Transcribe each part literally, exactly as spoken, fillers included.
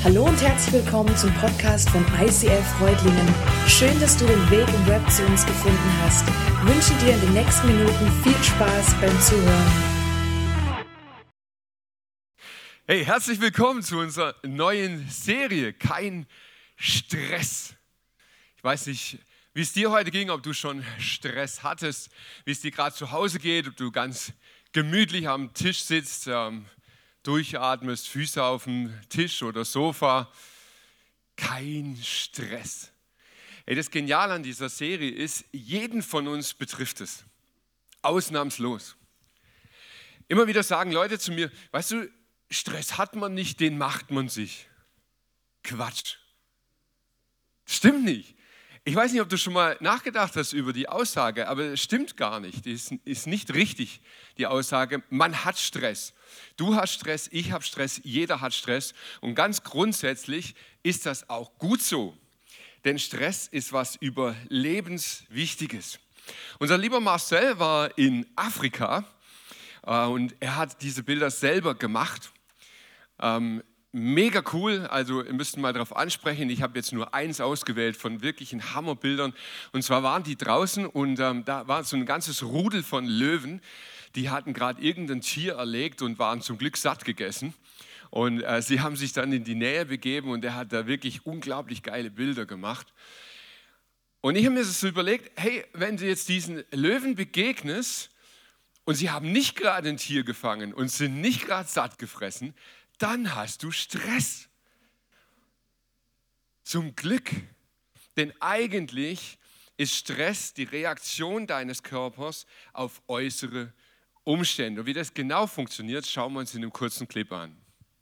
Hallo und herzlich willkommen zum Podcast von I C F Reutlingen. Schön, dass du den Weg im Web zu uns gefunden hast. Ich wünsche dir in den nächsten Minuten viel Spaß beim Zuhören. Hey, herzlich willkommen zu unserer neuen Serie Kein Stress. Ich weiß nicht, wie es dir heute ging, ob du schon Stress hattest, wie es dir gerade zu Hause geht, ob du ganz gemütlich am Tisch sitzt, ähm, durchatmest, Füße auf dem Tisch oder Sofa. Kein Stress. Hey, das Geniale an dieser Serie ist, jeden von uns betrifft es. Ausnahmslos. Immer wieder sagen Leute zu mir, weißt du, Stress hat man nicht, den macht man sich. Quatsch. Stimmt nicht. Ich weiß nicht, ob du schon mal nachgedacht hast über die Aussage, aber es stimmt gar nicht. Es ist, ist nicht richtig, die Aussage, man hat Stress. Du hast Stress, ich habe Stress, jeder hat Stress. Und ganz grundsätzlich ist das auch gut so. Denn Stress ist was Überlebenswichtiges. Unser lieber Marcel war in Afrika äh, und er hat diese Bilder selber gemacht. Ähm, Mega cool, also ihr müsst mal darauf ansprechen, ich habe jetzt nur eins ausgewählt von wirklichen Hammerbildern und zwar waren die draußen und ähm, da war so ein ganzes Rudel von Löwen, die hatten gerade irgendein Tier erlegt und waren zum Glück satt gegessen und äh, sie haben sich dann in die Nähe begeben und er hat da wirklich unglaublich geile Bilder gemacht und ich habe mir so überlegt, hey, wenn du jetzt diesen Löwen begegnest und sie haben nicht gerade ein Tier gefangen und sind nicht gerade satt gefressen, dann hast du Stress. Zum Glück, denn eigentlich ist Stress die Reaktion deines Körpers auf äußere Umstände. Und wie das genau funktioniert, schauen wir uns in einem kurzen Clip an.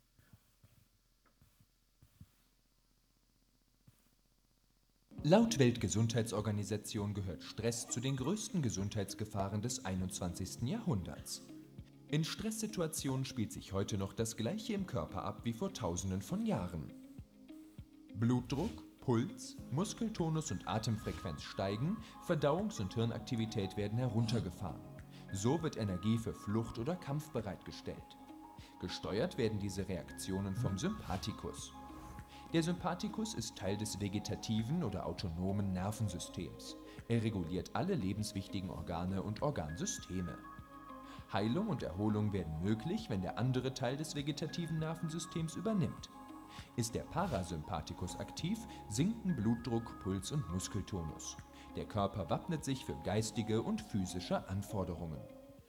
Laut Weltgesundheitsorganisation gehört Stress zu den größten Gesundheitsgefahren des einundzwanzigsten Jahrhunderts. In Stresssituationen spielt sich heute noch das Gleiche im Körper ab wie vor Tausenden von Jahren. Blutdruck, Puls, Muskeltonus und Atemfrequenz steigen, Verdauungs- und Hirnaktivität werden heruntergefahren. So wird Energie für Flucht oder Kampf bereitgestellt. Gesteuert werden diese Reaktionen vom Sympathikus. Der Sympathikus ist Teil des vegetativen oder autonomen Nervensystems. Er reguliert alle lebenswichtigen Organe und Organsysteme. Heilung und Erholung werden möglich, wenn der andere Teil des vegetativen Nervensystems übernimmt. Ist der Parasympathikus aktiv, sinken Blutdruck, Puls und Muskeltonus. Der Körper wappnet sich für geistige und physische Anforderungen.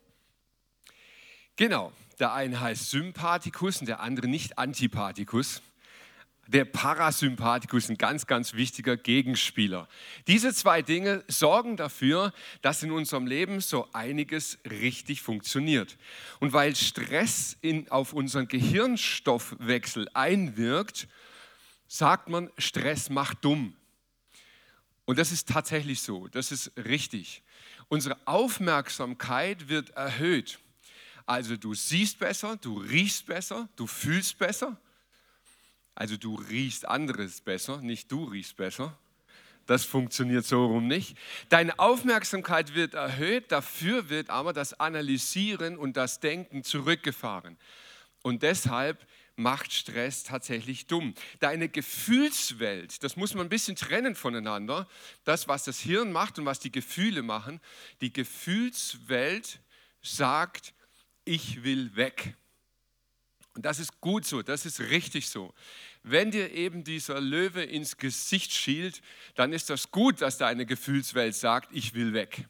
Genau, der eine heißt Sympathikus und der andere nicht Antipathikus. Der Parasympathikus ist ein ganz, ganz wichtiger Gegenspieler. Diese zwei Dinge sorgen dafür, dass in unserem Leben so einiges richtig funktioniert. Und weil Stress in, auf unseren Gehirnstoffwechsel einwirkt, sagt man, Stress macht dumm. Und das ist tatsächlich so, das ist richtig. Unsere Aufmerksamkeit wird erhöht. Also du siehst besser, du riechst besser, du fühlst besser. Also du riechst anderes besser, nicht du riechst besser. Das funktioniert so rum nicht. Deine Aufmerksamkeit wird erhöht, dafür wird aber das Analysieren und das Denken zurückgefahren. Und deshalb macht Stress tatsächlich dumm. Deine Gefühlswelt, das muss man ein bisschen trennen voneinander. Das, was das Hirn macht und was die Gefühle machen. Die Gefühlswelt sagt, ich will weg. Und das ist gut so, das ist richtig so. Wenn dir eben dieser Löwe ins Gesicht schielt, dann ist das gut, dass deine Gefühlswelt sagt, ich will weg.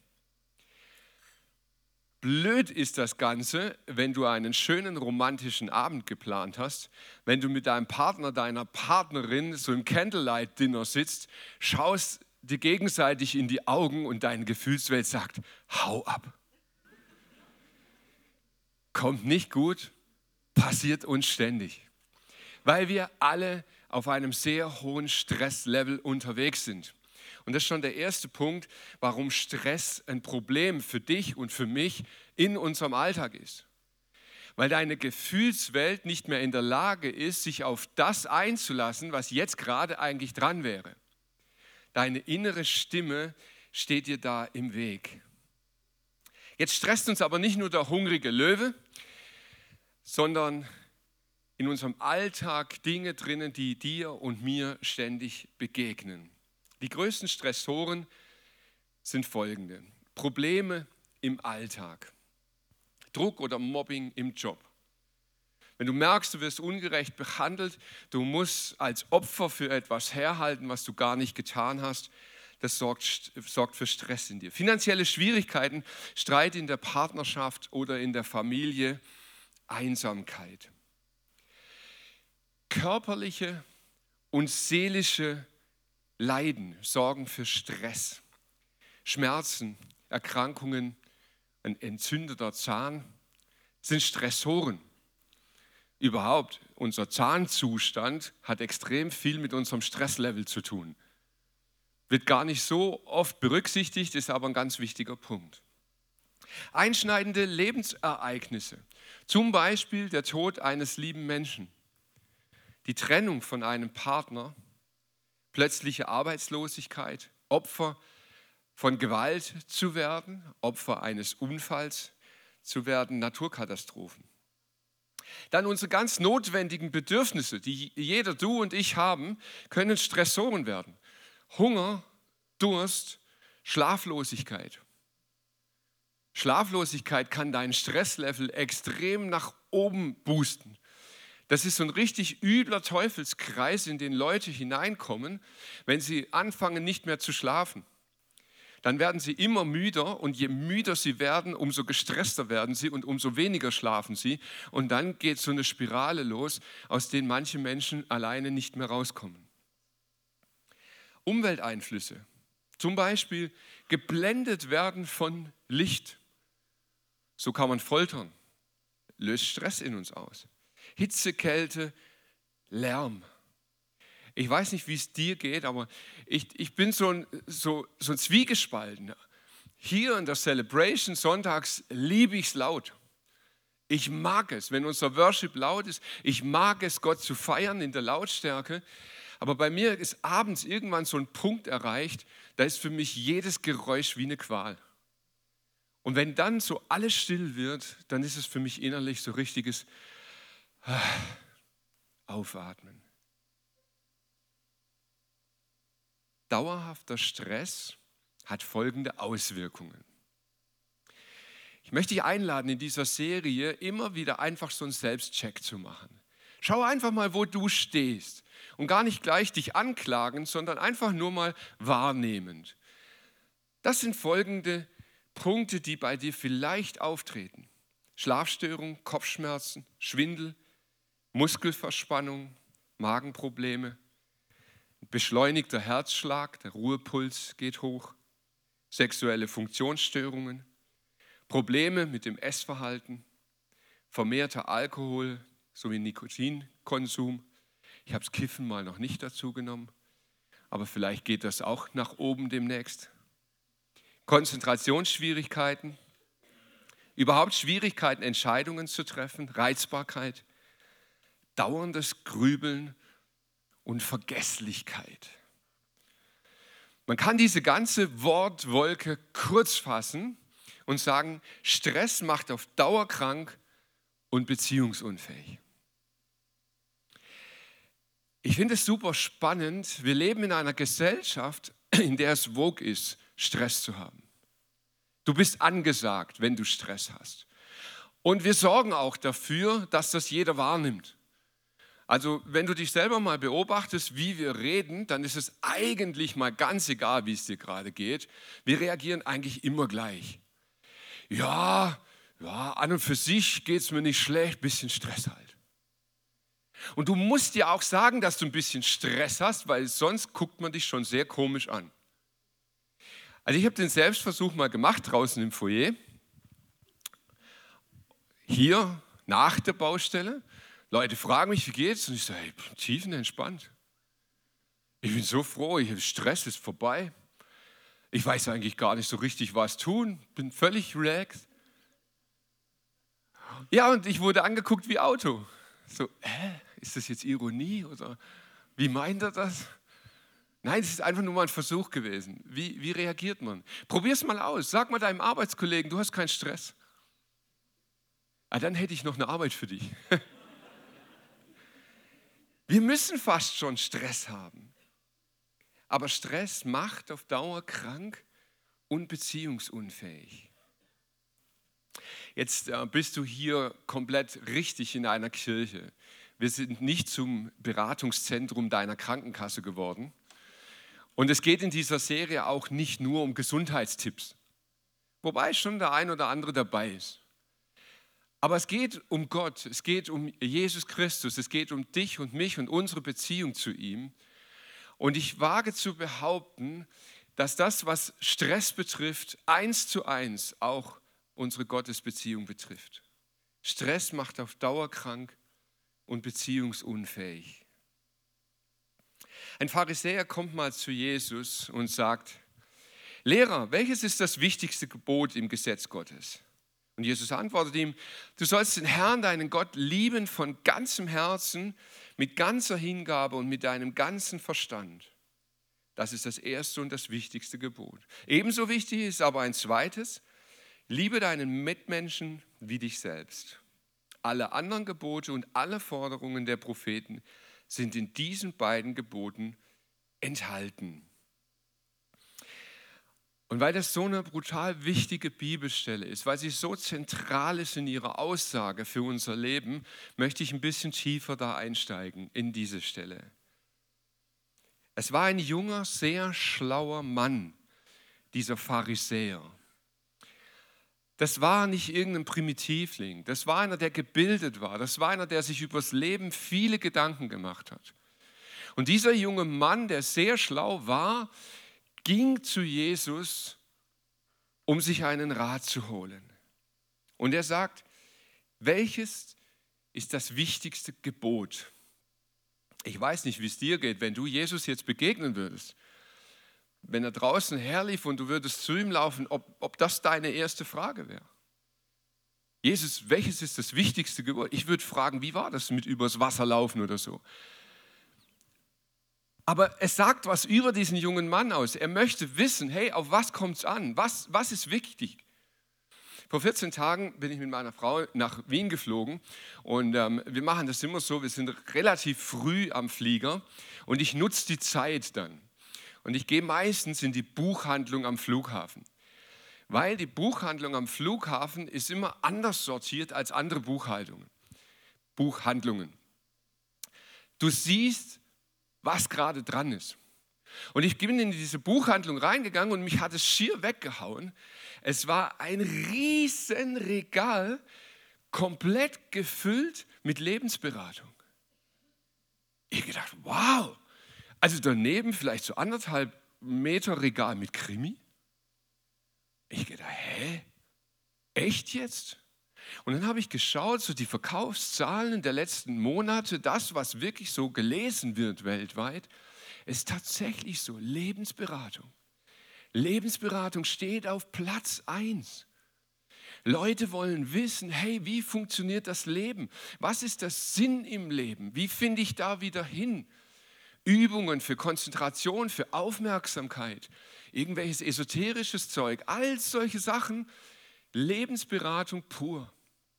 Blöd ist das Ganze, wenn du einen schönen romantischen Abend geplant hast, wenn du mit deinem Partner, deiner Partnerin so im Candlelight-Dinner sitzt, schaust dir gegenseitig in die Augen und deine Gefühlswelt sagt, hau ab. Kommt nicht gut. Passiert uns ständig, weil wir alle auf einem sehr hohen Stresslevel unterwegs sind. Und das ist schon der erste Punkt, warum Stress ein Problem für dich und für mich in unserem Alltag ist. Weil deine Gefühlswelt nicht mehr in der Lage ist, sich auf das einzulassen, was jetzt gerade eigentlich dran wäre. Deine innere Stimme steht dir da im Weg. Jetzt stresst uns aber nicht nur der hungrige Löwe, sondern in unserem Alltag Dinge drinnen, die dir und mir ständig begegnen. Die größten Stressoren sind folgende: Probleme im Alltag, Druck oder Mobbing im Job. Wenn du merkst, du wirst ungerecht behandelt, du musst als Opfer für etwas herhalten, was du gar nicht getan hast, das sorgt, sorgt für Stress in dir. Finanzielle Schwierigkeiten, Streit in der Partnerschaft oder in der Familie, Einsamkeit. Körperliche und seelische Leiden sorgen für Stress. Schmerzen, Erkrankungen, ein entzündeter Zahn sind Stressoren. Überhaupt, unser Zahnzustand hat extrem viel mit unserem Stresslevel zu tun. Wird gar nicht so oft berücksichtigt, ist aber ein ganz wichtiger Punkt. Einschneidende Lebensereignisse, zum Beispiel der Tod eines lieben Menschen, die Trennung von einem Partner, plötzliche Arbeitslosigkeit, Opfer von Gewalt zu werden, Opfer eines Unfalls zu werden, Naturkatastrophen. Dann unsere ganz notwendigen Bedürfnisse, die jeder, du und ich haben, können Stressoren werden. Hunger, Durst, Schlaflosigkeit. Schlaflosigkeit kann dein Stresslevel extrem nach oben boosten. Das ist so ein richtig übler Teufelskreis, in den Leute hineinkommen, wenn sie anfangen, nicht mehr zu schlafen. Dann werden sie immer müder und je müder sie werden, umso gestresster werden sie und umso weniger schlafen sie. Und dann geht so eine Spirale los, aus der manche Menschen alleine nicht mehr rauskommen. Umwelteinflüsse, zum Beispiel geblendet werden von Licht. So kann man foltern, löst Stress in uns aus. Hitze, Kälte, Lärm. Ich weiß nicht, wie es dir geht, aber ich, ich bin so ein, so, so ein Zwiegespalten. Hier in der Celebration sonntags liebe ich es laut. Ich mag es, wenn unser Worship laut ist. Ich mag es, Gott zu feiern in der Lautstärke. Aber bei mir ist abends irgendwann so ein Punkt erreicht, da ist für mich jedes Geräusch wie eine Qual. Und wenn dann so alles still wird, dann ist es für mich innerlich so richtiges Aufatmen. Dauerhafter Stress hat folgende Auswirkungen. Ich möchte dich einladen, in dieser Serie immer wieder einfach so einen Selbstcheck zu machen. Schau einfach mal, wo du stehst und gar nicht gleich dich anklagen, sondern einfach nur mal wahrnehmend. Das sind folgende Punkte, die bei dir vielleicht auftreten. Schlafstörungen, Kopfschmerzen, Schwindel, Muskelverspannung, Magenprobleme, beschleunigter Herzschlag, der Ruhepuls geht hoch, sexuelle Funktionsstörungen, Probleme mit dem Essverhalten, vermehrter Alkohol sowie Nikotinkonsum. Ich habe das Kiffen mal noch nicht dazu genommen, aber vielleicht geht das auch nach oben demnächst. Konzentrationsschwierigkeiten, überhaupt Schwierigkeiten, Entscheidungen zu treffen, Reizbarkeit, dauerndes Grübeln und Vergesslichkeit. Man kann diese ganze Wortwolke kurz fassen und sagen, Stress macht auf Dauer krank und beziehungsunfähig. Ich finde es super spannend. Wir leben in einer Gesellschaft, in der es vogue ist, Stress zu haben. Du bist angesagt, wenn du Stress hast. Und wir sorgen auch dafür, dass das jeder wahrnimmt. Also wenn du dich selber mal beobachtest, wie wir reden, dann ist es eigentlich mal ganz egal, wie es dir gerade geht. Wir reagieren eigentlich immer gleich. Ja, ja, an und für sich geht es mir nicht schlecht, bisschen Stress halt. Und du musst dir auch sagen, dass du ein bisschen Stress hast, weil sonst guckt man dich schon sehr komisch an. Also ich habe den Selbstversuch mal gemacht draußen im Foyer. Hier nach der Baustelle. Leute fragen mich, wie geht's? Und ich sage, ich bin tiefenentspannt. Ich bin so froh, ich habe Stress, ist vorbei. Ich weiß eigentlich gar nicht so richtig, was tun. Bin völlig relaxed. Ja, und ich wurde angeguckt wie Auto. So, hä? Ist das jetzt Ironie oder wie meint er das? Nein, es ist einfach nur mal ein Versuch gewesen. Wie, wie reagiert man? Probier es mal aus. Sag mal deinem Arbeitskollegen, du hast keinen Stress. Ah, dann hätte ich noch eine Arbeit für dich. Wir müssen fast schon Stress haben. Aber Stress macht auf Dauer krank und beziehungsunfähig. Jetzt äh, bist du hier komplett richtig in einer Kirche. Wir sind nicht zum Beratungszentrum deiner Krankenkasse geworden. Und es geht in dieser Serie auch nicht nur um Gesundheitstipps, wobei schon der ein oder andere dabei ist. Aber es geht um Gott, es geht um Jesus Christus, es geht um dich und mich und unsere Beziehung zu ihm. Und ich wage zu behaupten, dass das, was Stress betrifft, eins zu eins auch unsere Gottesbeziehung betrifft. Stress macht auf Dauer krank und beziehungsunfähig. Ein Pharisäer kommt mal zu Jesus und sagt: Lehrer, welches ist das wichtigste Gebot im Gesetz Gottes? Und Jesus antwortet ihm: Du sollst den Herrn, deinen Gott, lieben von ganzem Herzen, mit ganzer Hingabe und mit deinem ganzen Verstand. Das ist das erste und das wichtigste Gebot. Ebenso wichtig ist aber ein zweites: Liebe deinen Mitmenschen wie dich selbst. Alle anderen Gebote und alle Forderungen der Propheten sind in diesen beiden Geboten enthalten. Und weil das so eine brutal wichtige Bibelstelle ist, weil sie so zentral ist in ihrer Aussage für unser Leben, möchte ich ein bisschen tiefer da einsteigen in diese Stelle. Es war ein junger, sehr schlauer Mann, dieser Pharisäer. Das war nicht irgendein Primitivling, das war einer, der gebildet war, das war einer, der sich übers Leben viele Gedanken gemacht hat. Und dieser junge Mann, der sehr schlau war, ging zu Jesus, um sich einen Rat zu holen. Und er sagt: Welches ist das wichtigste Gebot? Ich weiß nicht, wie es dir geht, wenn du Jesus jetzt begegnen würdest. Wenn er draußen herlief und du würdest zu ihm laufen, ob, ob das deine erste Frage wäre. Jesus, welches ist das wichtigste Gebot? Ich würde fragen, wie war das mit übers Wasser laufen oder so? Aber es sagt was über diesen jungen Mann aus. Er möchte wissen, hey, auf was kommt es an? Was, was ist wichtig? Vor vierzehn Tagen bin ich mit meiner Frau nach Wien geflogen und ähm, wir machen das immer so, wir sind relativ früh am Flieger und ich nutze die Zeit dann. Und ich gehe meistens in die Buchhandlung am Flughafen, weil die Buchhandlung am Flughafen ist immer anders sortiert als andere Buchhaltungen, Buchhandlungen. Du siehst, was gerade dran ist. Und ich bin in diese Buchhandlung reingegangen und mich hat es schier weggehauen. Es war ein riesen Regal, komplett gefüllt mit Lebensberatung. Ich gedacht, wow, also daneben vielleicht so anderthalb Meter Regal mit Krimi. Ich gedacht, hä, echt jetzt? Und dann habe ich geschaut, so die Verkaufszahlen der letzten Monate, das, was wirklich so gelesen wird weltweit, ist tatsächlich so Lebensberatung. Lebensberatung steht auf Platz eins. Leute wollen wissen, hey, wie funktioniert das Leben? Was ist der Sinn im Leben? Wie finde ich da wieder hin? Übungen für Konzentration, für Aufmerksamkeit, irgendwelches esoterisches Zeug, all solche Sachen, Lebensberatung pur.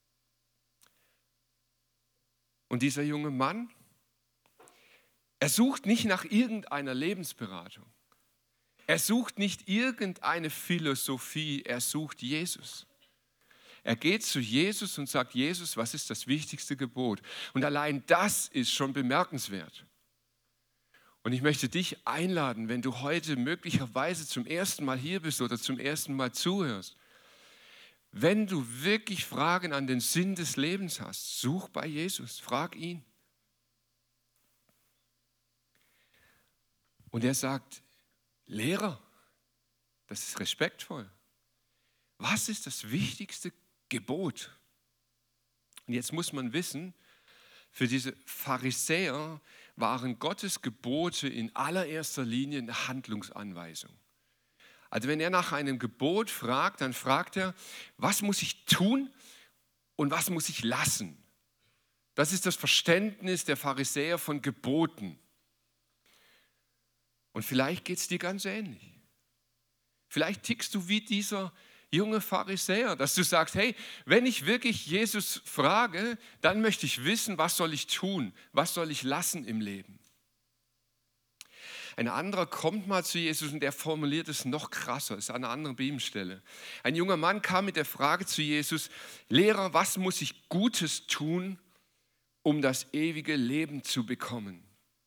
Und dieser junge Mann, er sucht nicht nach irgendeiner Lebensberatung. Er sucht nicht irgendeine Philosophie, er sucht Jesus. Er geht zu Jesus und sagt: Jesus, was ist das wichtigste Gebot? Und allein das ist schon bemerkenswert. Und ich möchte dich einladen, wenn du heute möglicherweise zum ersten Mal hier bist oder zum ersten Mal zuhörst, wenn du wirklich Fragen an den Sinn des Lebens hast, such bei Jesus, frag ihn. Und er sagt: Lehrer, das ist respektvoll. Was ist das wichtigste Gebot? Und jetzt muss man wissen, für diese Pharisäer waren Gottes Gebote in allererster Linie eine Handlungsanweisung. Also wenn er nach einem Gebot fragt, dann fragt er, was muss ich tun und was muss ich lassen? Das ist das Verständnis der Pharisäer von Geboten. Und vielleicht geht es dir ganz ähnlich. Vielleicht tickst du wie dieser junge Pharisäer, dass du sagst, hey, wenn ich wirklich Jesus frage, dann möchte ich wissen, was soll ich tun, was soll ich lassen im Leben. Ein anderer kommt mal zu Jesus und der formuliert es noch krasser, das ist an einer anderen Bibelstelle. Ein junger Mann kam mit der Frage zu Jesus, Lehrer, was muss ich Gutes tun, um das ewige Leben zu bekommen?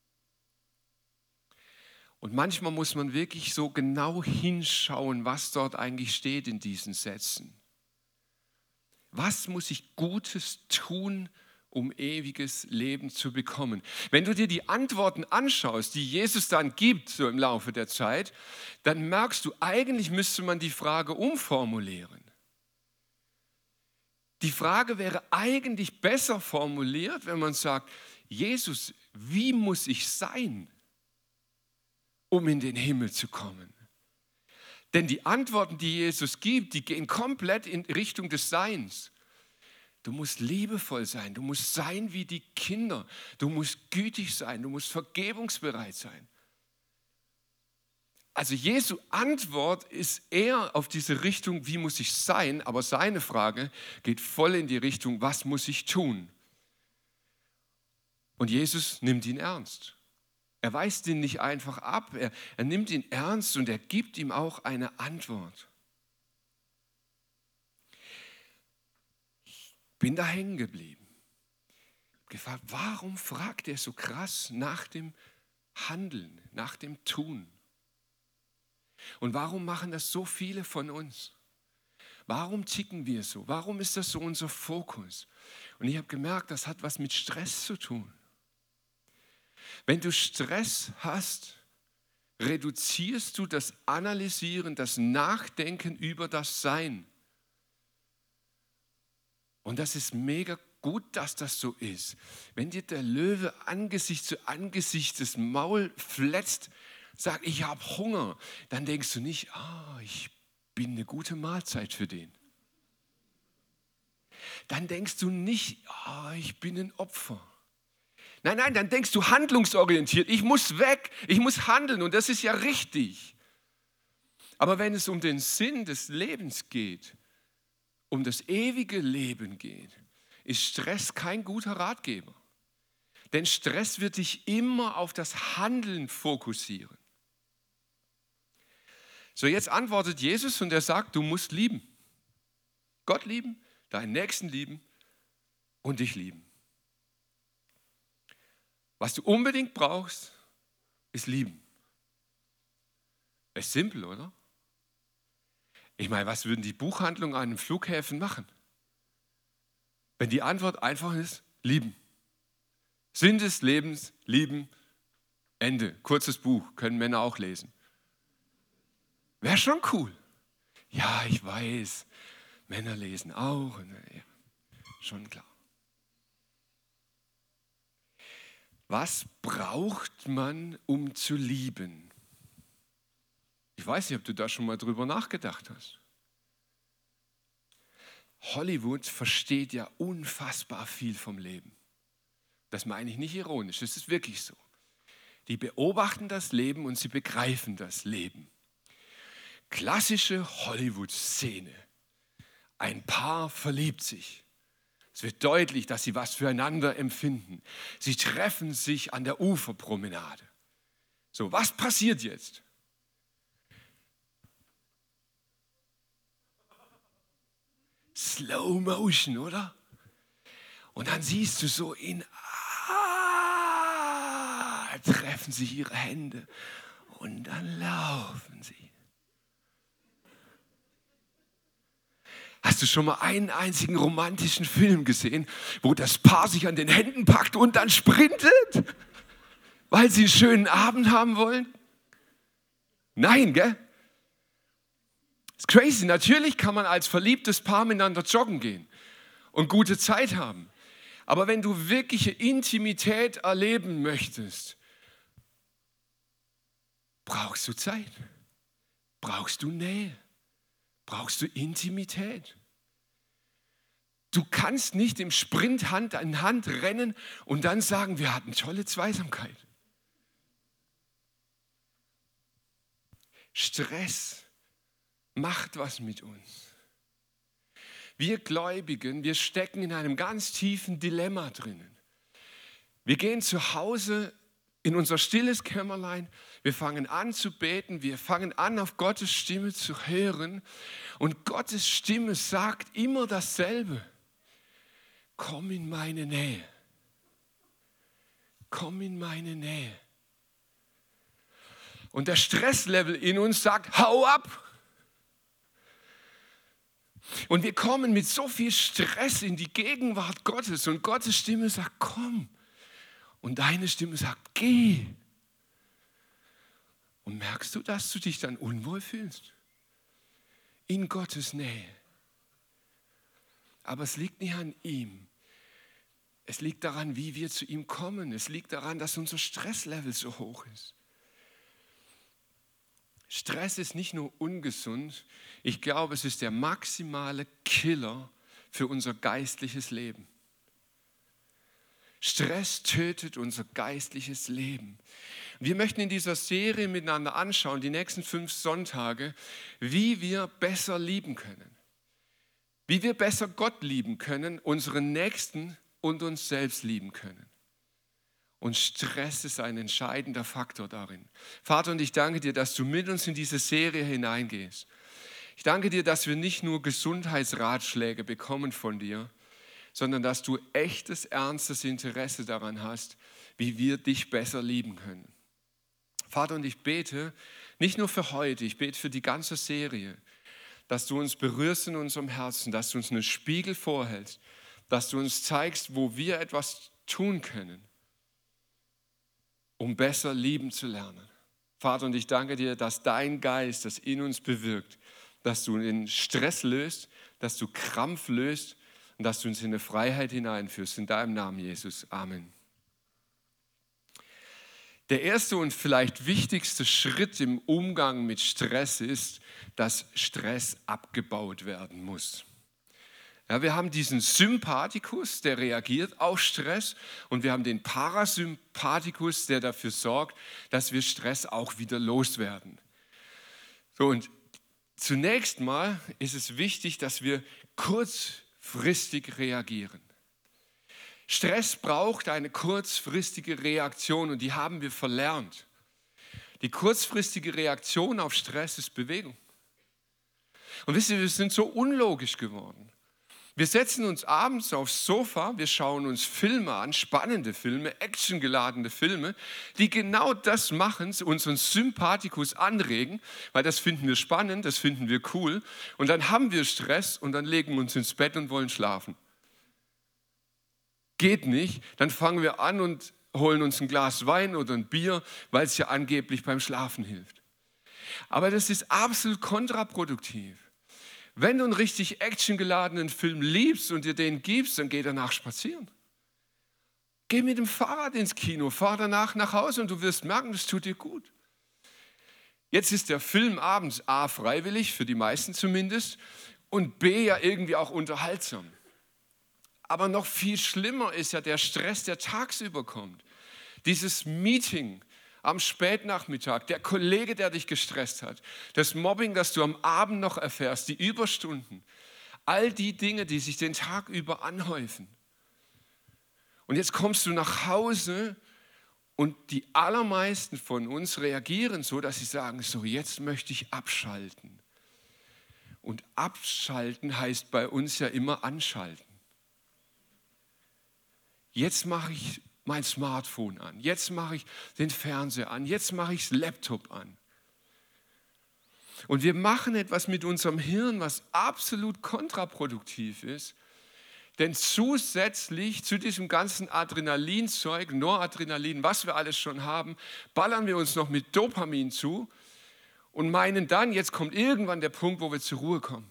Und manchmal muss man wirklich so genau hinschauen, was dort eigentlich steht in diesen Sätzen. Was muss ich Gutes tun, um ewiges Leben zu bekommen? Wenn du dir die Antworten anschaust, die Jesus dann gibt, so im Laufe der Zeit, dann merkst du, eigentlich müsste man die Frage umformulieren. Die Frage wäre eigentlich besser formuliert, wenn man sagt, Jesus, wie muss ich sein, um in den Himmel zu kommen? Denn die Antworten, die Jesus gibt, die gehen komplett in Richtung des Seins. Du musst liebevoll sein, du musst sein wie die Kinder, du musst gütig sein, du musst vergebungsbereit sein. Also Jesu Antwort ist eher auf diese Richtung, wie muss ich sein, aber seine Frage geht voll in die Richtung, was muss ich tun? Und Jesus nimmt ihn ernst. Er weist ihn nicht einfach ab, er, er nimmt ihn ernst und er gibt ihm auch eine Antwort. Bin da hängen geblieben. Gefragt, warum fragt er so krass nach dem Handeln, nach dem Tun? Und warum machen das so viele von uns? Warum ticken wir so? Warum ist das so unser Fokus? Und ich habe gemerkt, das hat was mit Stress zu tun. Wenn du Stress hast, reduzierst du das Analysieren, das Nachdenken über das Sein. Und das ist mega gut, dass das so ist. Wenn dir der Löwe Angesicht zu Angesicht das Maul fletzt, sagt, ich habe Hunger, dann denkst du nicht, ah, ich bin eine gute Mahlzeit für den. Dann denkst du nicht, ah, ich bin ein Opfer. Nein, nein, dann denkst du handlungsorientiert, ich muss weg, ich muss handeln und das ist ja richtig. Aber wenn es um den Sinn des Lebens geht, um das ewige Leben geht, ist Stress kein guter Ratgeber. Denn Stress wird dich immer auf das Handeln fokussieren. So, jetzt antwortet Jesus und er sagt, du musst lieben. Gott lieben, deinen Nächsten lieben und dich lieben. Was du unbedingt brauchst, ist lieben. Ist simpel, oder? Ich meine, was würden die Buchhandlungen an den Flughäfen machen? Wenn die Antwort einfach ist, lieben. Sinn des Lebens, lieben, Ende. Kurzes Buch, können Männer auch lesen. Wäre schon cool. Ja, ich weiß, Männer lesen auch. Ja, schon klar. Was braucht man, um zu lieben? Ich weiß nicht, ob du da schon mal drüber nachgedacht hast. Hollywood versteht ja unfassbar viel vom Leben. Das meine ich nicht ironisch, das ist wirklich so. Die beobachten das Leben und sie begreifen das Leben. Klassische Hollywood-Szene. Ein Paar verliebt sich. Es wird deutlich, dass sie was füreinander empfinden. Sie treffen sich an der Uferpromenade. So, was passiert jetzt? Slow Motion, oder? Und dann siehst du so in ah, treffen sich ihre Hände und dann laufen sie. Hast du schon mal einen einzigen romantischen Film gesehen, wo das Paar sich an den Händen packt und dann sprintet, weil sie einen schönen Abend haben wollen? Nein, gell? Das ist crazy. Natürlich kann man als verliebtes Paar miteinander joggen gehen und gute Zeit haben. Aber wenn du wirkliche Intimität erleben möchtest, brauchst du Zeit, brauchst du Nähe. Brauchst du Intimität. Du kannst nicht im Sprint Hand in Hand rennen und dann sagen, wir hatten tolle Zweisamkeit. Stress macht was mit uns. Wir Gläubigen, wir stecken in einem ganz tiefen Dilemma drinnen. Wir gehen zu Hause in unser stilles Kämmerlein, wir fangen an zu beten, wir fangen an, auf Gottes Stimme zu hören und Gottes Stimme sagt immer dasselbe. Komm in meine Nähe. Komm in meine Nähe. Und der Stresslevel in uns sagt, hau ab. Und wir kommen mit so viel Stress in die Gegenwart Gottes und Gottes Stimme sagt, komm. Und deine Stimme sagt, geh. Und merkst du, dass du dich dann unwohl fühlst? In Gottes Nähe. Aber es liegt nicht an ihm. Es liegt daran, wie wir zu ihm kommen. Es liegt daran, dass unser Stresslevel so hoch ist. Stress ist nicht nur ungesund, ich glaube, es ist der maximale Killer für unser geistliches Leben. Stress tötet unser geistliches Leben. Wir möchten in dieser Serie miteinander anschauen, die nächsten fünf Sonntage, wie wir besser lieben können. Wie wir besser Gott lieben können, unseren Nächsten und uns selbst lieben können. Und Stress ist ein entscheidender Faktor darin. Vater, und ich danke dir, dass du mit uns in diese Serie hineingehst. Ich danke dir, dass wir nicht nur Gesundheitsratschläge bekommen von dir, sondern dass du echtes, ernstes Interesse daran hast, wie wir dich besser lieben können. Vater, und ich bete nicht nur für heute, ich bete für die ganze Serie, dass du uns berührst in unserem Herzen, dass du uns einen Spiegel vorhältst, dass du uns zeigst, wo wir etwas tun können, um besser lieben zu lernen. Vater, und ich danke dir, dass dein Geist das in uns bewirkt, dass du den Stress löst, dass du Krampf löst und dass du uns in eine Freiheit hineinführst. In deinem Namen, Jesus. Amen. Der erste und vielleicht wichtigste Schritt im Umgang mit Stress ist, dass Stress abgebaut werden muss. Ja, wir haben diesen Sympathikus, der reagiert auf Stress, und wir haben den Parasympathikus, der dafür sorgt, dass wir Stress auch wieder loswerden. So, und zunächst mal ist es wichtig, dass wir kurzfristig reagieren. Stress braucht eine kurzfristige Reaktion und die haben wir verlernt. Die kurzfristige Reaktion auf Stress ist Bewegung. Und wisst ihr, wir sind so unlogisch geworden. Wir setzen uns abends aufs Sofa, wir schauen uns Filme an, spannende Filme, actiongeladene Filme, die genau das machen, unseren Sympathikus anregen, weil das finden wir spannend, das finden wir cool. Und dann haben wir Stress und dann legen wir uns ins Bett und wollen schlafen. Geht nicht, dann fangen wir an und holen uns ein Glas Wein oder ein Bier, weil es ja angeblich beim Schlafen hilft. Aber das ist absolut kontraproduktiv. Wenn du einen richtig actiongeladenen Film liebst und dir den gibst, dann geh danach spazieren. Geh mit dem Fahrrad ins Kino, fahr danach nach Hause und du wirst merken, das tut dir gut. Jetzt ist der Film abends A, freiwillig, für die meisten zumindest, und B, ja irgendwie auch unterhaltsam. Aber noch viel schlimmer ist ja der Stress, der tagsüber kommt. Dieses Meeting am Spätnachmittag, der Kollege, der dich gestresst hat, das Mobbing, das du am Abend noch erfährst, die Überstunden, all die Dinge, die sich den Tag über anhäufen. Und jetzt kommst du nach Hause und die allermeisten von uns reagieren so, dass sie sagen, so jetzt möchte ich abschalten. Und abschalten heißt bei uns ja immer anschalten. Jetzt mache ich mein Smartphone an, jetzt mache ich den Fernseher an, jetzt mache ich das Laptop an. Und wir machen etwas mit unserem Hirn, was absolut kontraproduktiv ist, denn zusätzlich zu diesem ganzen Adrenalinzeug, Noradrenalin, was wir alles schon haben, ballern wir uns noch mit Dopamin zu und meinen dann, jetzt kommt irgendwann der Punkt, wo wir zur Ruhe kommen.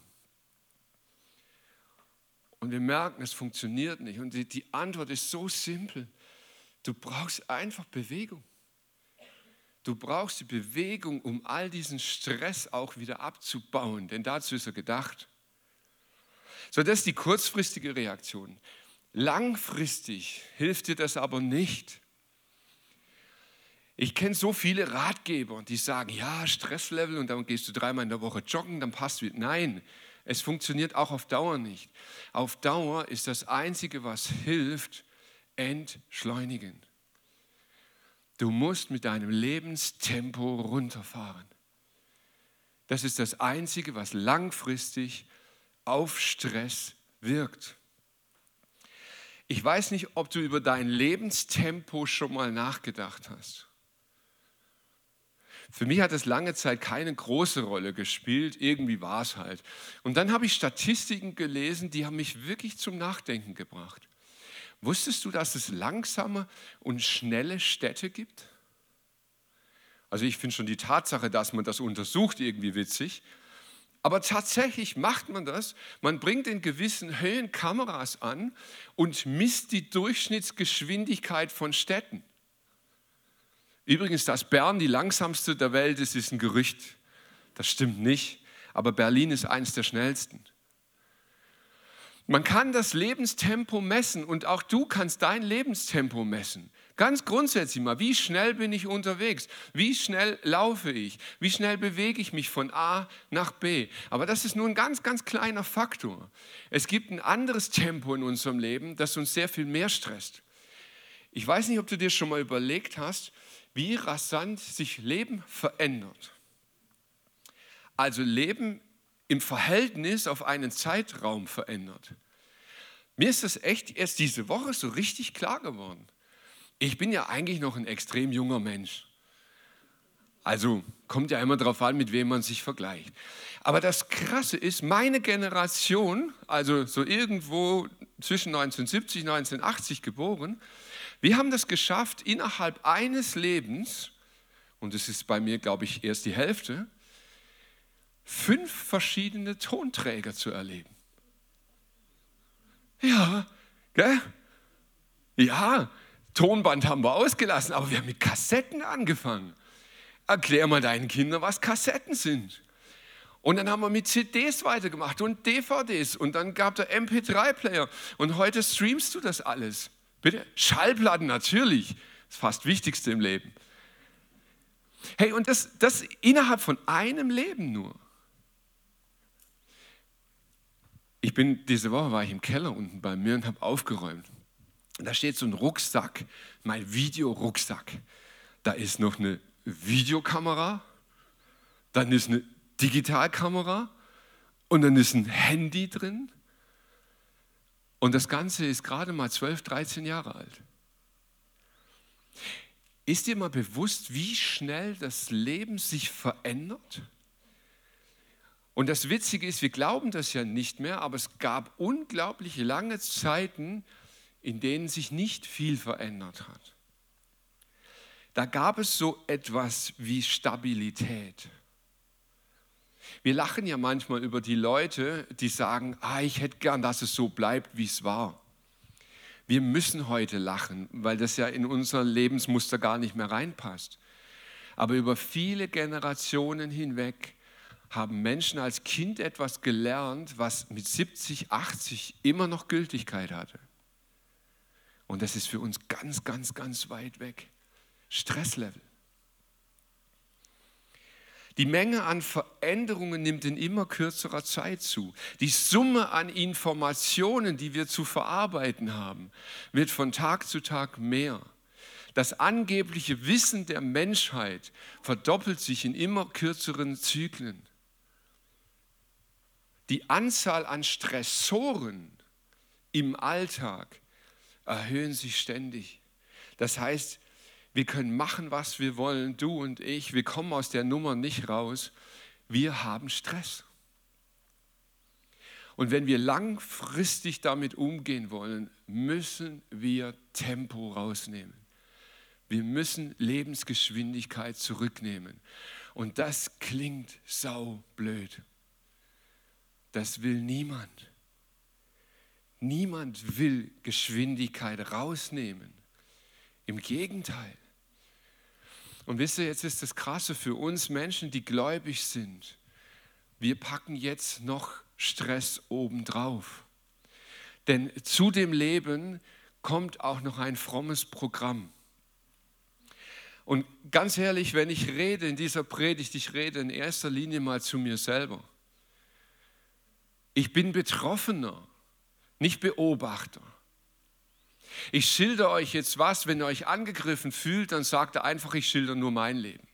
Und wir merken, es funktioniert nicht. Und die, die Antwort ist so simpel. Du brauchst einfach Bewegung. Du brauchst die Bewegung, um all diesen Stress auch wieder abzubauen, denn dazu ist er gedacht. So, das ist die kurzfristige Reaktion. Langfristig hilft dir das aber nicht. Ich kenne so viele Ratgeber, die sagen, ja, Stresslevel und dann gehst du dreimal in der Woche joggen, dann passt wieder. Nein, Es funktioniert auch auf Dauer nicht. Auf Dauer ist das Einzige, was hilft, entschleunigen. Du musst mit deinem Lebenstempo runterfahren. Das ist das Einzige, was langfristig auf Stress wirkt. Ich weiß nicht, ob du über dein Lebenstempo schon mal nachgedacht hast. Für mich hat es lange Zeit keine große Rolle gespielt, irgendwie war es halt. Und dann habe ich Statistiken gelesen, die haben mich wirklich zum Nachdenken gebracht. Wusstest du, dass es langsame und schnelle Städte gibt? Also ich finde schon die Tatsache, dass man das untersucht, irgendwie witzig. Aber tatsächlich macht man das. Man bringt in gewissen Höhen Kameras an und misst die Durchschnittsgeschwindigkeit von Städten. Übrigens, dass Bern die langsamste der Welt ist, ist ein Gerücht. Das stimmt nicht, aber Berlin ist eines der schnellsten. Man kann das Lebenstempo messen und auch du kannst dein Lebenstempo messen. Ganz grundsätzlich mal, wie schnell bin ich unterwegs? Wie schnell laufe ich? Wie schnell bewege ich mich von A nach B? Aber das ist nur ein ganz, ganz kleiner Faktor. Es gibt ein anderes Tempo in unserem Leben, das uns sehr viel mehr stresst. Ich weiß nicht, ob du dir schon mal überlegt hast, wie rasant sich Leben verändert. Also Leben im Verhältnis auf einen Zeitraum verändert. Mir ist das echt erst diese Woche so richtig klar geworden. Ich bin ja eigentlich noch ein extrem junger Mensch. Also kommt ja immer darauf an, mit wem man sich vergleicht. Aber das Krasse ist, meine Generation, also so irgendwo zwischen neunzehnhundertsiebzig und neunzehnhundertachtzig geboren, wir haben das geschafft, innerhalb eines Lebens, und das ist bei mir, glaube ich, erst die Hälfte, fünf verschiedene Tonträger zu erleben. Ja, gell? Ja, Tonband haben wir ausgelassen, aber wir haben mit Kassetten angefangen. Erklär mal deinen Kindern, was Kassetten sind. Und dann haben wir mit C Ds weitergemacht und D V Ds und dann gab der M P drei Player und heute streamst du das alles. Bitte? Schallplatten natürlich, das fast das Wichtigste im Leben. Hey, und das, das innerhalb von einem Leben nur. Ich bin, diese Woche war ich im Keller unten bei mir und habe aufgeräumt. Da steht so ein Rucksack, mein Videorucksack. Da ist noch eine Videokamera, dann ist eine Digitalkamera und dann ist ein Handy drin. Und das Ganze ist gerade mal zwölf, dreizehn Jahre alt. Ist dir mal bewusst, wie schnell das Leben sich verändert? Und das Witzige ist, wir glauben das ja nicht mehr, aber es gab unglaublich lange Zeiten, in denen sich nicht viel verändert hat. Da gab es so etwas wie Stabilität. Wir lachen ja manchmal über die Leute, die sagen, ah, ich hätte gern, dass es so bleibt, wie es war. Wir müssen heute lachen, weil das ja in unser Lebensmuster gar nicht mehr reinpasst. Aber über viele Generationen hinweg haben Menschen als Kind etwas gelernt, was mit siebzig, achtzig immer noch Gültigkeit hatte. Und das ist für uns ganz, ganz, ganz weit weg. Stresslevel. Die Menge an Veränderungen nimmt in immer kürzerer Zeit zu. Die Summe an Informationen, die wir zu verarbeiten haben, wird von Tag zu Tag mehr. Das angebliche Wissen der Menschheit verdoppelt sich in immer kürzeren Zyklen. Die Anzahl an Stressoren im Alltag erhöhen sich ständig. Das heißt, wir können machen, was wir wollen, du und ich. Wir kommen aus der Nummer nicht raus. Wir haben Stress. Und wenn wir langfristig damit umgehen wollen, müssen wir Tempo rausnehmen. Wir müssen Lebensgeschwindigkeit zurücknehmen. Und das klingt saublöd. Das will niemand. Niemand will Geschwindigkeit rausnehmen. Im Gegenteil. Und wisst ihr, jetzt ist das Krasse für uns Menschen, die gläubig sind. Wir packen jetzt noch Stress obendrauf. Denn zu dem Leben kommt auch noch ein frommes Programm. Und ganz ehrlich, wenn ich rede in dieser Predigt, ich rede in erster Linie mal zu mir selber. Ich bin Betroffener, nicht Beobachter. Ich schilder euch jetzt was, wenn ihr euch angegriffen fühlt, dann sagt er einfach, ich schilder nur mein Leben.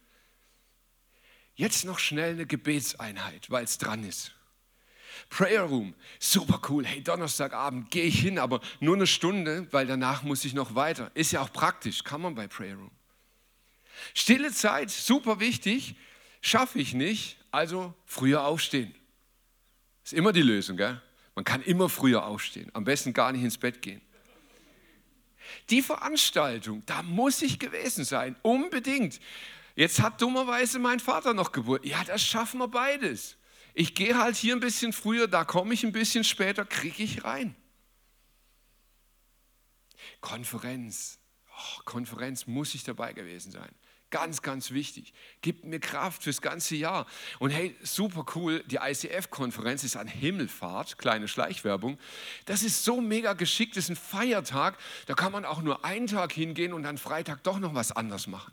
Jetzt noch schnell eine Gebetseinheit, weil es dran ist. Prayer Room, super cool. Hey, Donnerstagabend gehe ich hin, aber nur eine Stunde, weil danach muss ich noch weiter. Ist ja auch praktisch, kann man bei Prayer Room. Stille Zeit, super wichtig, schaffe ich nicht, also früher aufstehen. Ist immer die Lösung, gell? Man kann immer früher aufstehen, am besten gar nicht ins Bett gehen. Die Veranstaltung, da muss ich gewesen sein, unbedingt. Jetzt hat dummerweise mein Vater noch Geburtstag. Ja, das schaffen wir beides. Ich gehe halt hier ein bisschen früher, da komme ich ein bisschen später, kriege ich rein. Konferenz, oh, Konferenz muss ich dabei gewesen sein. Ganz, ganz wichtig. Gibt mir Kraft fürs ganze Jahr. Und hey, super cool, die I C F-Konferenz ist an Himmelfahrt, kleine Schleichwerbung. Das ist so mega geschickt, das ist ein Feiertag. Da kann man auch nur einen Tag hingehen und dann Freitag doch noch was anderes machen.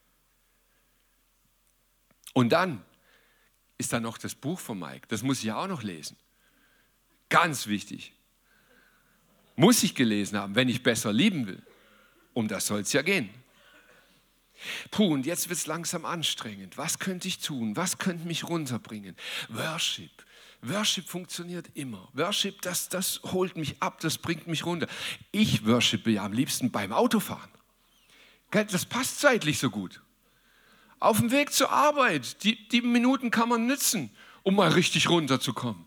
Und dann ist da noch das Buch von Mike. Das muss ich auch noch lesen. Ganz wichtig. Muss ich gelesen haben, wenn ich besser lieben will. Um das soll es ja gehen. Puh, und jetzt wird es langsam anstrengend. Was könnte ich tun? Was könnte mich runterbringen? Worship. Worship funktioniert immer. Worship, das, das holt mich ab, das bringt mich runter. Ich worshipe ja am liebsten beim Autofahren. Das passt zeitlich so gut. Auf dem Weg zur Arbeit, die, die Minuten kann man nützen, um mal richtig runterzukommen.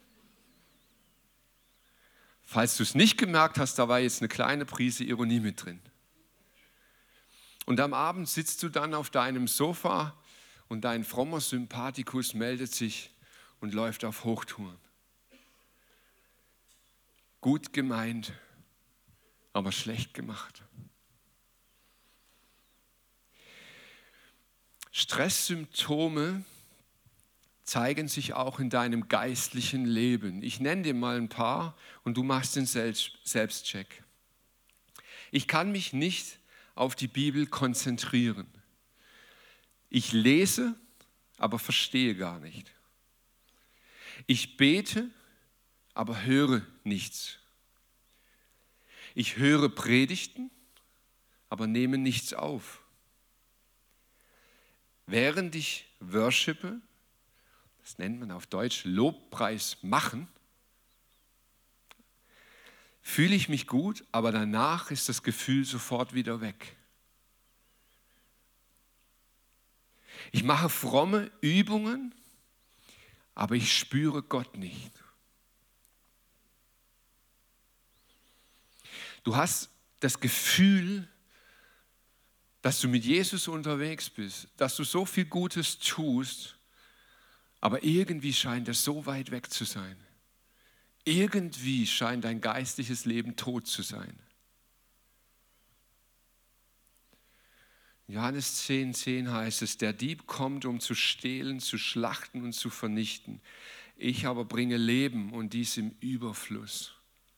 Falls du es nicht gemerkt hast, da war jetzt eine kleine Prise Ironie mit drin. Und am Abend sitzt du dann auf deinem Sofa und dein frommer Sympathikus meldet sich und läuft auf Hochtouren. Gut gemeint, aber schlecht gemacht. Stresssymptome zeigen sich auch in deinem geistlichen Leben. Ich nenne dir mal ein paar und du machst den Selbstcheck. Ich kann mich nicht auf die Bibel konzentrieren. Ich lese, aber verstehe gar nicht. Ich bete, aber höre nichts. Ich höre Predigten, aber nehme nichts auf. Während ich worshipe, das nennt man auf Deutsch Lobpreis machen, fühle ich mich gut, aber danach ist das Gefühl sofort wieder weg. Ich mache fromme Übungen, aber ich spüre Gott nicht. Du hast das Gefühl, dass du mit Jesus unterwegs bist, dass du so viel Gutes tust, aber irgendwie scheint es so weit weg zu sein. Irgendwie scheint dein geistliches Leben tot zu sein. Johannes zehn, zehn heißt es, der Dieb kommt, um zu stehlen, zu schlachten und zu vernichten. Ich aber bringe Leben und dies im Überfluss.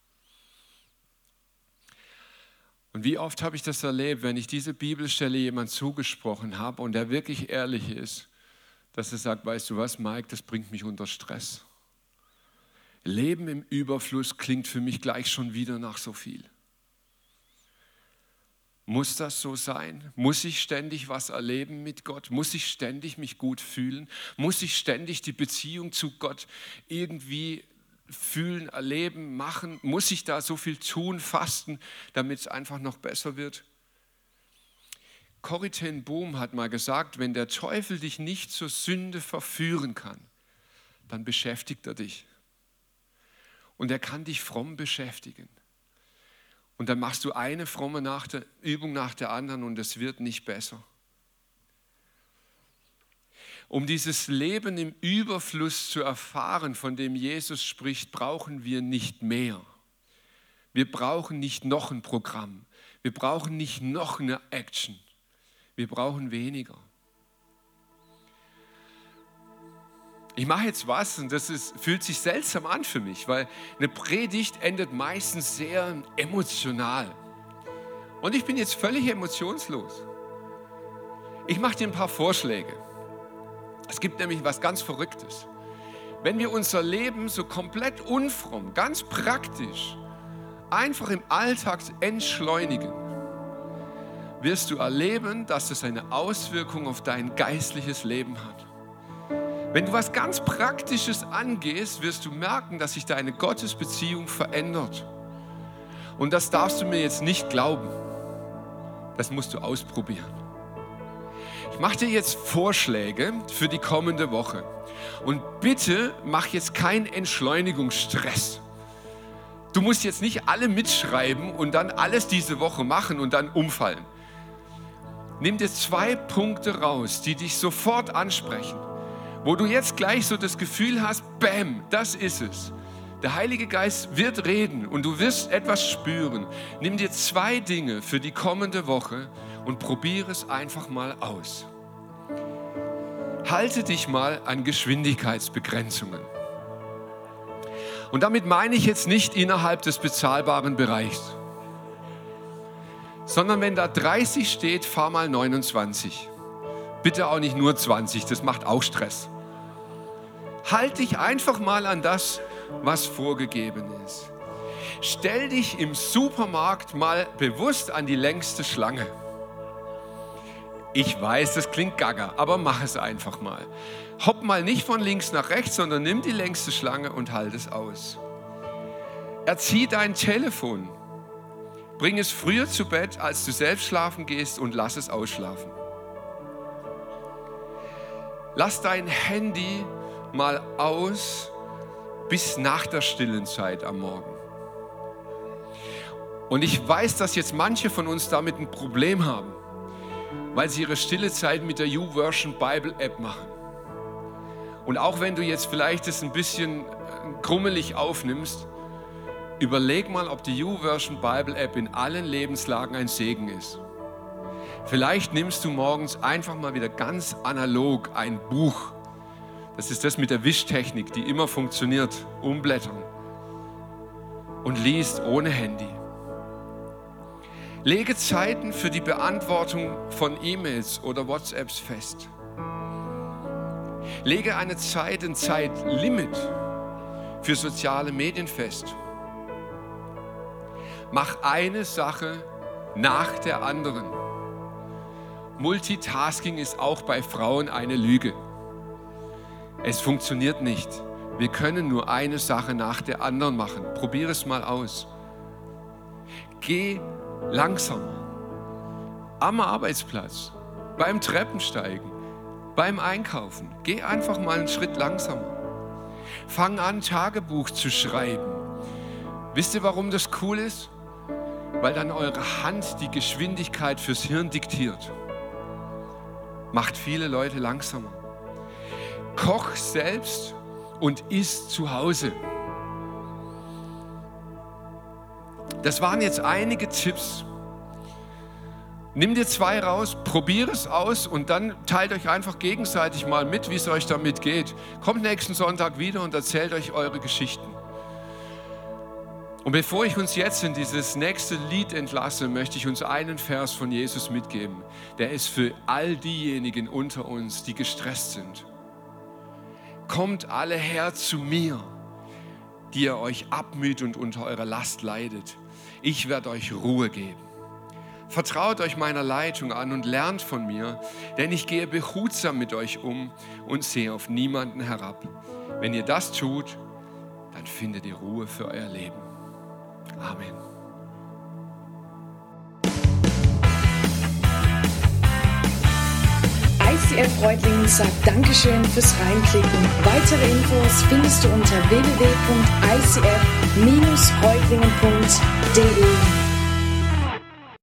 Und wie oft habe ich das erlebt, wenn ich diese Bibelstelle jemand zugesprochen habe und der wirklich ehrlich ist, dass er sagt, weißt du was, Mike, das bringt mich unter Stress. Leben im Überfluss klingt für mich gleich schon wieder nach so viel. Muss das so sein? Muss ich ständig was erleben mit Gott? Muss ich ständig mich gut fühlen? Muss ich ständig die Beziehung zu Gott irgendwie fühlen, erleben, machen? Muss ich da so viel tun, fasten, damit es einfach noch besser wird? Corrie ten Boom hat mal gesagt, wenn der Teufel dich nicht zur Sünde verführen kann, dann beschäftigt er dich. Und er kann dich fromm beschäftigen. Und dann machst du eine fromme nach der, Übung nach der anderen und es wird nicht besser. Um dieses Leben im Überfluss zu erfahren, von dem Jesus spricht, brauchen wir nicht mehr. Wir brauchen nicht noch ein Programm. Wir brauchen nicht noch eine Action. Wir brauchen weniger. Ich mache jetzt was und das ist, fühlt sich seltsam an für mich, weil eine Predigt endet meistens sehr emotional. Und ich bin jetzt völlig emotionslos. Ich mache dir ein paar Vorschläge. Es gibt nämlich was ganz Verrücktes. wenn wir unser Leben so komplett unfromm, ganz praktisch, einfach im Alltag entschleunigen, wirst du erleben, dass es eine Auswirkung auf dein geistliches Leben hat. Wenn du was ganz Praktisches angehst, wirst du merken, dass sich deine Gottesbeziehung verändert. Und das darfst du mir jetzt nicht glauben. Das musst du ausprobieren. Ich mache dir jetzt Vorschläge für die kommende Woche. Und bitte mach jetzt keinen Entschleunigungsstress. Du musst jetzt nicht alle mitschreiben und dann alles diese Woche machen und dann umfallen. Nimm dir zwei Punkte raus, die dich sofort ansprechen, wo du jetzt gleich so das Gefühl hast, bam, das ist es. Der Heilige Geist wird reden und du wirst etwas spüren. Nimm dir zwei Dinge für die kommende Woche und probiere es einfach mal aus. Halte dich mal an Geschwindigkeitsbegrenzungen. Und damit meine ich jetzt nicht innerhalb des bezahlbaren Bereichs, sondern wenn da dreißig steht, fahr mal neunundzwanzig. Bitte auch nicht nur zwanzig, das macht auch Stress. Halt dich einfach mal an das, was vorgegeben ist. Stell dich im Supermarkt mal bewusst an die längste Schlange. Ich weiß, das klingt gaga, aber mach es einfach mal. Hopp mal nicht von links nach rechts, sondern nimm die längste Schlange und halt es aus. Erzieh dein Telefon. Bring es früher zu Bett, als du selbst schlafen gehst, und lass es ausschlafen. Lass dein Handy mal aus bis nach der stillen Zeit am Morgen. Und ich weiß, dass jetzt manche von uns damit ein Problem haben, weil sie ihre stille Zeit mit der YouVersion Bible App machen. Und auch wenn du jetzt vielleicht es ein bisschen krummelig aufnimmst, überleg mal, ob die YouVersion Bible App in allen Lebenslagen ein Segen ist. Vielleicht nimmst du morgens einfach mal wieder ganz analog ein Buch. Das ist das mit der Wischtechnik, die immer funktioniert. Umblättern. Und liest ohne Handy. Lege Zeiten für die Beantwortung von E-Mails oder WhatsApps fest. Lege eine Zeit, ein Zeitlimit für soziale Medien fest. Mach eine Sache nach der anderen. Multitasking ist auch bei Frauen eine Lüge. Es funktioniert nicht. Wir können nur eine Sache nach der anderen machen. Probier es mal aus. Geh langsamer. Am Arbeitsplatz, beim Treppensteigen, beim Einkaufen. Geh einfach mal einen Schritt langsamer. Fang an, Tagebuch zu schreiben. Wisst ihr, warum das cool ist? Weil dann eure Hand die Geschwindigkeit fürs Hirn diktiert. Macht viele Leute langsamer. Koch selbst und iss zu Hause. Das waren jetzt einige Tipps. Nimm dir zwei raus, probier es aus und dann teilt euch einfach gegenseitig mal mit, wie es euch damit geht. Kommt nächsten Sonntag wieder und erzählt euch eure Geschichten. Und bevor ich uns jetzt in dieses nächste Lied entlasse, möchte ich uns einen Vers von Jesus mitgeben. Der ist für all diejenigen unter uns, die gestresst sind. Kommt alle her zu mir, die ihr euch abmüht und unter eurer Last leidet. Ich werde euch Ruhe geben. Vertraut euch meiner Leitung an und lernt von mir, denn ich gehe behutsam mit euch um und sehe auf niemanden herab. Wenn ihr das tut, dann findet ihr Ruhe für euer Leben. Amen. I C F Reutlingen sagt Dankeschön fürs Reinklicken. Weitere Infos findest du unter w w w punkt i c f Bindestrich reutlingen punkt d e.